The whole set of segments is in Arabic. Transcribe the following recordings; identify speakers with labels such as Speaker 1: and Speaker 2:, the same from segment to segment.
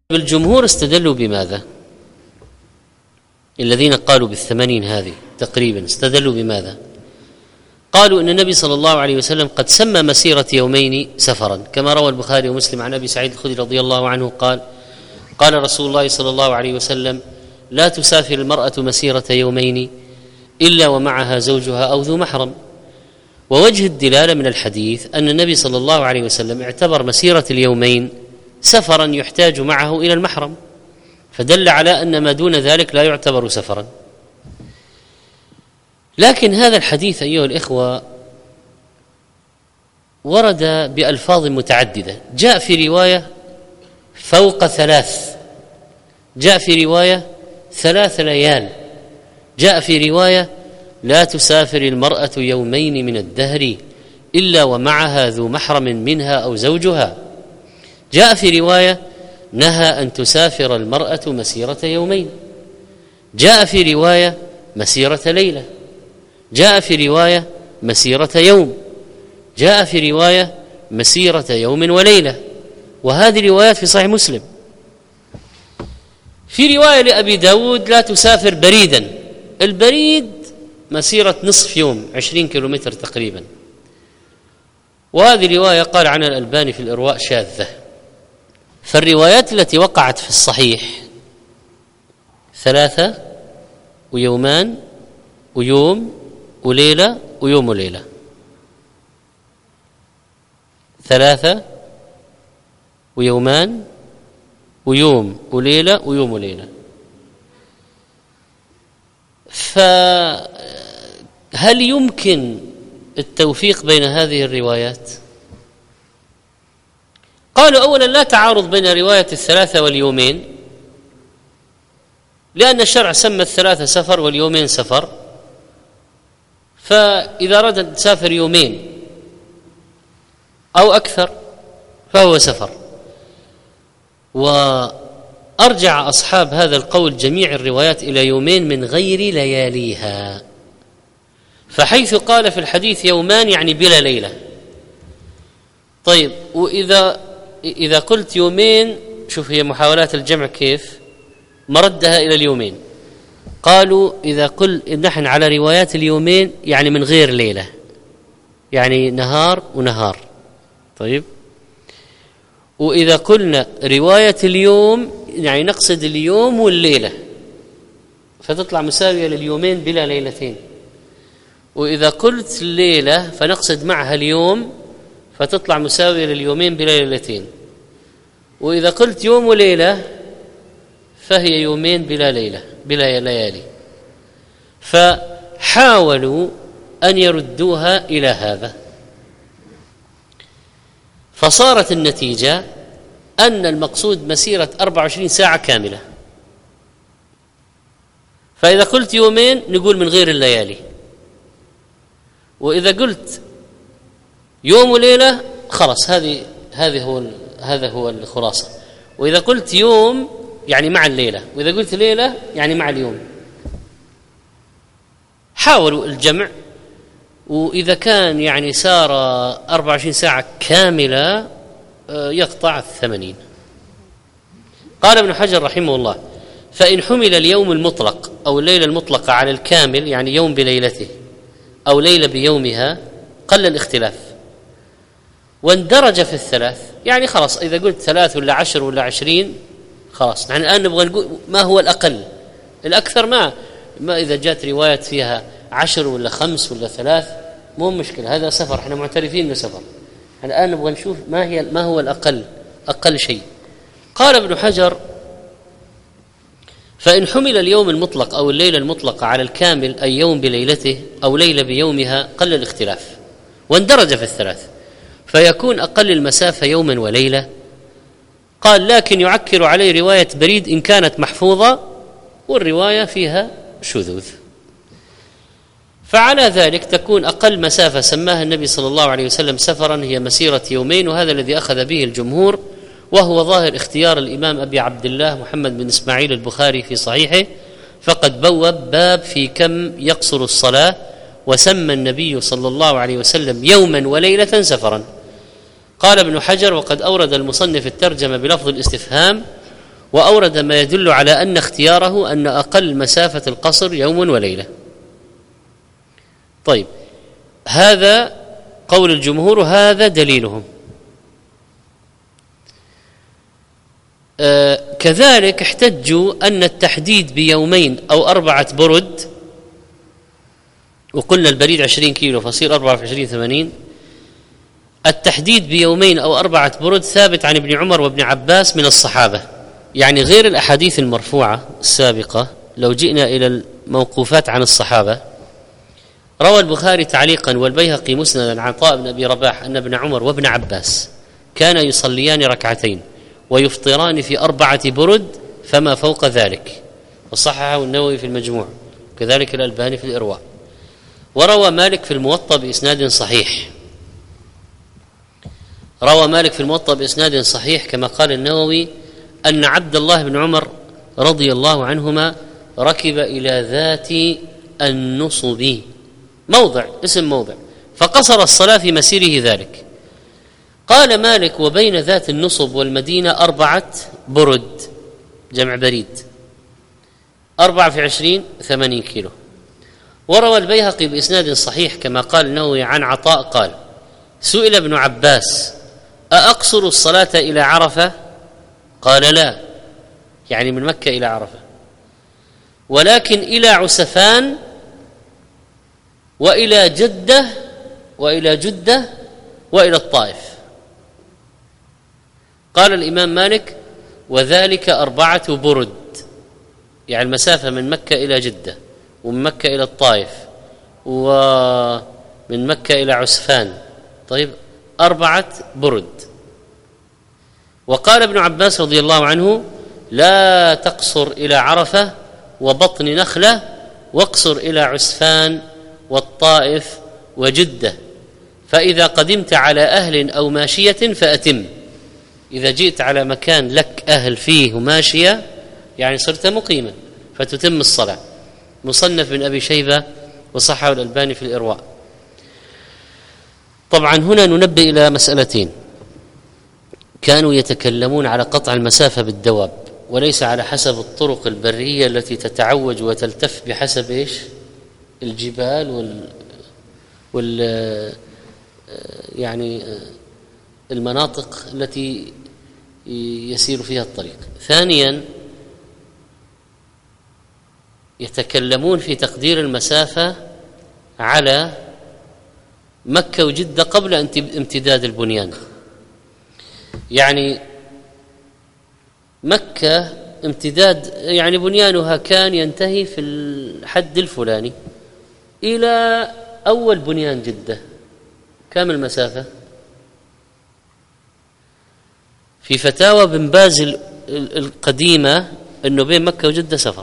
Speaker 1: الجمهور استدلوا بماذا؟ الذين قالوا بالثمانين هذه تقريبا استدلوا بماذا؟ قالوا إن النبي صلى الله عليه وسلم قد سمى مسيرة يومين سفرا، كما روى البخاري ومسلم عن أبي سعيد الخدري رضي الله عنه قال رسول الله صلى الله عليه وسلم: لا تسافر المرأة مسيرة يومين إلا ومعها زوجها أو ذو محرم. ووجه الدلالة من الحديث أن النبي صلى الله عليه وسلم اعتبر مسيرة اليومين سفرا يحتاج معه إلى المحرم، فدل على أن ما دون ذلك لا يعتبر سفرا. لكن هذا الحديث أيها الإخوة ورد بألفاظ متعددة، جاء في رواية فوق 3، جاء في رواية 3 ليال، جاء في رواية لا تسافر المرأة يومين من الدهر إلا ومعها ذو محرم منها أو زوجها، جاء في رواية نهى أن تسافر المرأة مسيرة يومين، جاء في رواية مسيرة ليلة، جاء في رواية مسيرة يوم، جاء في رواية مسيرة يوم وليلة، وهذه روايات في صحيح مسلم. في رواية لأبي داود لا تسافر بريدا، البريد مسيرة نصف يوم 20 كيلومتر تقريبا، وهذه رواية قال عنها الألباني في الإرواء شاذة. فالروايات التي وقعت في الصحيح 3 ويومان ويوم وليلة ويوم وليلة، 3 ويومان ويوم وليلة ويوم وليلة. فهل يمكن التوفيق بين هذه الروايات؟ قالوا أولا لا تعارض بين رواية 3 واليومين، لأن الشرع سمى 3 سفر واليومين سفر، فإذا أراد أن تسافر يومين أو أكثر فهو سفر. وأرجع أصحاب هذا القول جميع الروايات إلى يومين من غير لياليها، فحيث قال في الحديث يومان يعني بلا ليلة. طيب، وإذا قلت يومين، شوف هي محاولات الجمع كيف مردها إلى اليومين. قالوا إذا قل نحن على روايات اليومين يعني من غير ليلة، يعني نهار ونهار. طيب، وإذا قلنا رواية اليوم يعني نقصد اليوم والليلة، فتطلع مساوية لليومين بلا ليلتين. وإذا قلت الليلة فنقصد معها اليوم، فتطلع مساوية لليومين بلا ليلتين. وإذا قلت يوم وليلة فهي يومين بلا ليلة بلا ليالي. فحاولوا أن يردوها إلى هذا، فصارت النتيجة أن المقصود مسيرة 24 ساعة كاملة. فإذا قلت يومين نقول من غير الليالي، وإذا قلت يوم وليلة خلاص هذا هو الخلاصة. وإذا قلت يوم يعني مع الليلة، وإذا قلت ليلة يعني مع اليوم. حاولوا الجمع، وإذا كان يعني سار 24 ساعة كاملة يقطع 80. قال ابن حجر رحمه الله: فإن حمل اليوم المطلق أو الليلة المطلقة على الكامل، يعني يوم بليلته أو ليلة بيومها، قل الاختلاف واندرج في 3. يعني خلاص إذا قلت 3 ولا 10 ولا 20 خلاص. نحن الآن نبغى نقول ما هو الأقل، الأكثر ما إذا جاءت رواية فيها 10 ولا 5 ولا 3 مو مشكلة، هذا سفر، احنا معترفين انه سفر. الآن نبغى نشوف ما هو الأقل، أقل شيء. قال ابن حجر: فإن حمل اليوم المطلق أو الليلة المطلقة على الكامل، أي يوم بليلته أو ليلة بيومها، قل الاختلاف واندرج في 3، فيكون أقل المسافة يوما وليلة. قال: لكن يعكر عليه رواية بريد إن كانت محفوظة، والرواية فيها شذوذ. فعلى ذلك تكون أقل مسافة سماها النبي صلى الله عليه وسلم سفرا هي مسيرة يومين، وهذا الذي أخذ به الجمهور، وهو ظاهر اختيار الإمام أبي عبد الله محمد بن إسماعيل البخاري في صحيحه، فقد بوب باب في كم يقصر الصلاة، وسمى النبي صلى الله عليه وسلم يوما وليلة سفرا. قال ابن حجر: وقد أورد المصنف الترجمة بلفظ الاستفهام، وأورد ما يدل على أن اختياره أن أقل مسافة القصر يوم وليلة. طيب، هذا قول الجمهور، هذا دليلهم. كذلك احتجوا أن التحديد بيومين أو 4 برد، وقلنا البريد 20 كيلو فصير 4 في 20 80. التحديد بيومين أو 4 برد ثابت عن ابن عمر وابن عباس من الصحابة، يعني غير الأحاديث المرفوعة السابقة. لو جئنا إلى الموقوفات عن الصحابة، روى البخاري تعليقا والبيهقي مسندا عن عطاء بن أبي رباح أن ابن عمر وابن عباس كان يصليان ركعتين ويفطران في 4 برد فما فوق ذلك، وصححه النووي في المجموع، كذلك الألباني في الإرواء. وروى مالك في الموطأ بإسناد صحيح، روى مالك في الموطأ بإسناد صحيح كما قال النووي أن عبد الله بن عمر رضي الله عنهما ركب إلى ذات النصب، موضع اسم موضع، فقصر الصلاة في مسيره ذلك. قال مالك: وبين ذات النصب والمدينة 4 برد، جمع بريد، 4 في 20 80 كيلو. وروى البيهقي بإسناد صحيح كما قال النووي عن عطاء قال: سئل ابن عباس: أأقصر الصلاة إلى عرفة؟ قال: لا، يعني من مكة إلى عرفة، ولكن إلى عسفان وإلى جدة وإلى الطائف. قال الإمام مالك: وذلك 4 برد، يعني المسافة من مكة إلى جدة، ومن مكة إلى الطائف، ومن مكة إلى عسفان. طيب، 4 برد. وقال ابن عباس رضي الله عنه: لا تقصر إلى عرفة وبطن نخلة، واقصر إلى عسفان والطائف وجدة، فإذا قدمت على أهل أو ماشية فأتم. إذا جئت على مكان لك أهل فيه وماشية، يعني صرت مقيما، فتتم الصلاة. مصنف بن أبي شيبة وصححه الألباني في الإرواء. طبعا هنا ننبه إلى مسألتين: كانوا يتكلمون على قطع المسافة بالدواب، وليس على حسب الطرق البرية التي تتعوج وتلتف بحسب إيش؟ الجبال يعني المناطق التي يسير فيها الطريق. ثانيا، يتكلمون في تقدير المسافة على مكة وجدة قبل امتداد البنيان. يعني مكة امتداد، يعني بنيانها كان ينتهي في الحد الفلاني إلى أول بنيان جدة، كم المسافة؟ في فتاوى بن باز القديمة أنه بين مكة وجدة سفر،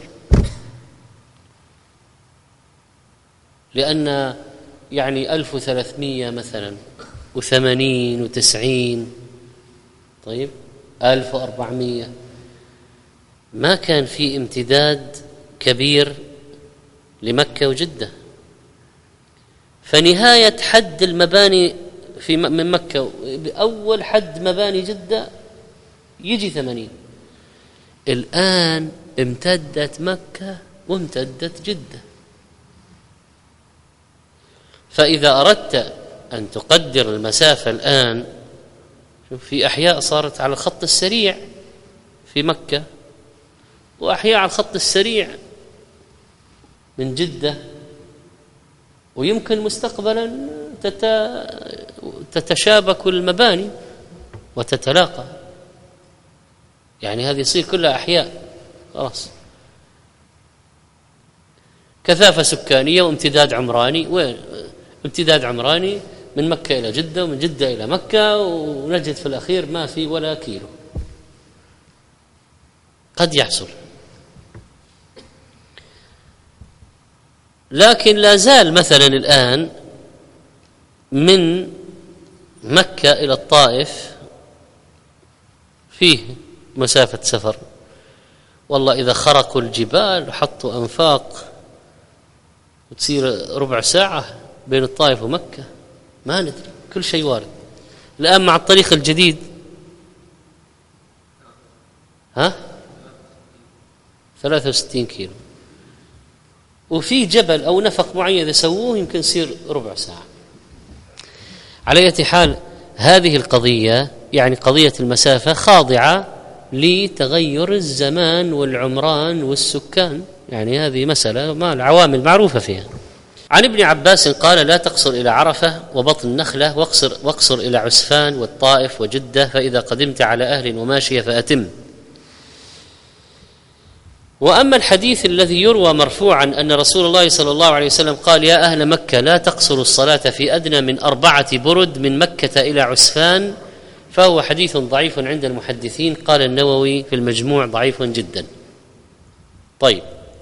Speaker 1: لأن يعني 1300 مثلا و80 و90، طيب 1400، ما كان في امتداد كبير لمكة وجدة. فنهاية حد المباني من مكة، أول حد مباني جدة يجي 80. الآن امتدت مكة وامتدت جدة، فإذا أردت أن تقدر المسافة الآن، في أحياء صارت على الخط السريع في مكة، وأحياء على الخط السريع من جدة، ويمكن مستقبلا تتشابك المباني وتتلاقى، يعني هذه يصير كلها أحياء خلاص، كثافة سكانية وامتداد عمراني. وين امتداد عمراني؟ من مكة إلى جدة، ومن جدة إلى مكة، ونجد في الأخير ما في ولا كيلو. قد يحصل، لكن لا زال مثلا الآن من مكة إلى الطائف فيه مسافة سفر، والله إذا خرقوا الجبال وحطوا أنفاق وتصير ربع ساعة بين الطائف ومكة، ما ندري، كل شيء وارد. الآن مع الطريق الجديد 63 كيلو، وفي جبل أو نفق معين إذا سووه يمكن يصير ربع ساعة. على أي حال هذه القضية يعني قضية المسافة خاضعة لتغير الزمان والعمران والسكان، يعني هذه مسألة ما العوامل معروفة فيها. عن ابن عباس قال: لا تقصر إلى عرفة وبطن النخلة، واقصر إلى عسفان والطائف وجدة، فإذا قدمت على أهل وماشية فأتم. وأما الحديث الذي يروى مرفوعا أن رسول الله صلى الله عليه وسلم قال: يا أهل مكة لا تقصروا الصلاة في أدنى من 4 برد من مكة إلى عسفان، فهو حديث ضعيف عند المحدثين. قال النووي في المجموع: ضعيف جدا. طيب،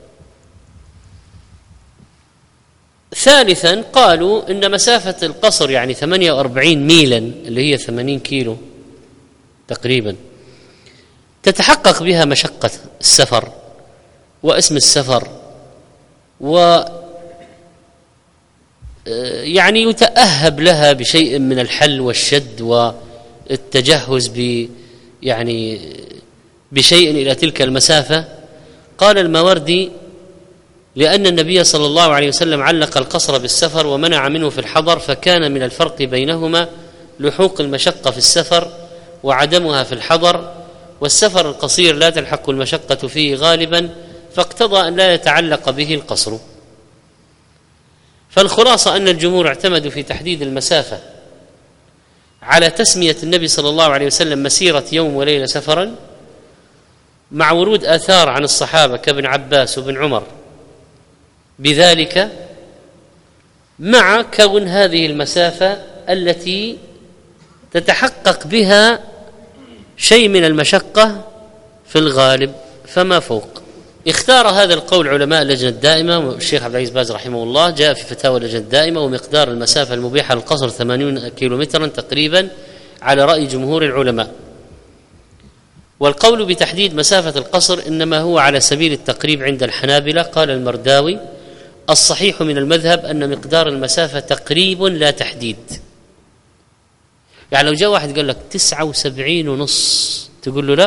Speaker 1: ثالثا قالوا إن مسافة القصر يعني 48 ميلا اللي هي 80 كيلو تقريبا تتحقق بها مشقة السفر واسم السفر، يعني يتأهب لها بشيء من الحل والشد والتجهز يعني بشيء إلى تلك المسافة. قال الماوردي: لأن النبي صلى الله عليه وسلم علق القصر بالسفر ومنع منه في الحضر، فكان من الفرق بينهما لحوق المشقة في السفر وعدمها في الحضر، والسفر القصير لا تلحق المشقة فيه غالبا، فاقتضى أن لا يتعلق به القصر. فالخلاصة أن الجمهور اعتمدوا في تحديد المسافة على تسمية النبي صلى الله عليه وسلم مسيرة يوم وليلة سفرا، مع ورود آثار عن الصحابة كابن عباس وابن عمر بذلك، مع كون هذه المسافة التي تتحقق بها شيء من المشقة في الغالب فما فوق. اختار هذا القول علماء اللجنة الدائمة، والشيخ عبد العزيز باز رحمه الله جاء في فتاوى اللجنة الدائمة: ومقدار المسافة المبيحة للقصر 80 كيلومترا تقريبا على رأي جمهور العلماء. والقول بتحديد مسافة القصر إنما هو على سبيل التقريب عند الحنابلة. قال المرداوي: الصحيح من المذهب أن مقدار المسافة تقريب لا تحديد. يعني لو جاء واحد قال لك 79.5 تقول له لا،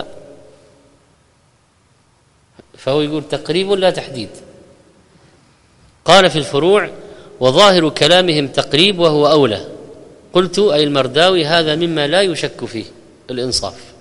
Speaker 1: فهو يقول تقريب لا تحديد. قال في الفروع: وظاهر كلامهم تقريب وهو أولى. قلت أي المرداوي: هذا مما لا يشك فيه الإنصاف.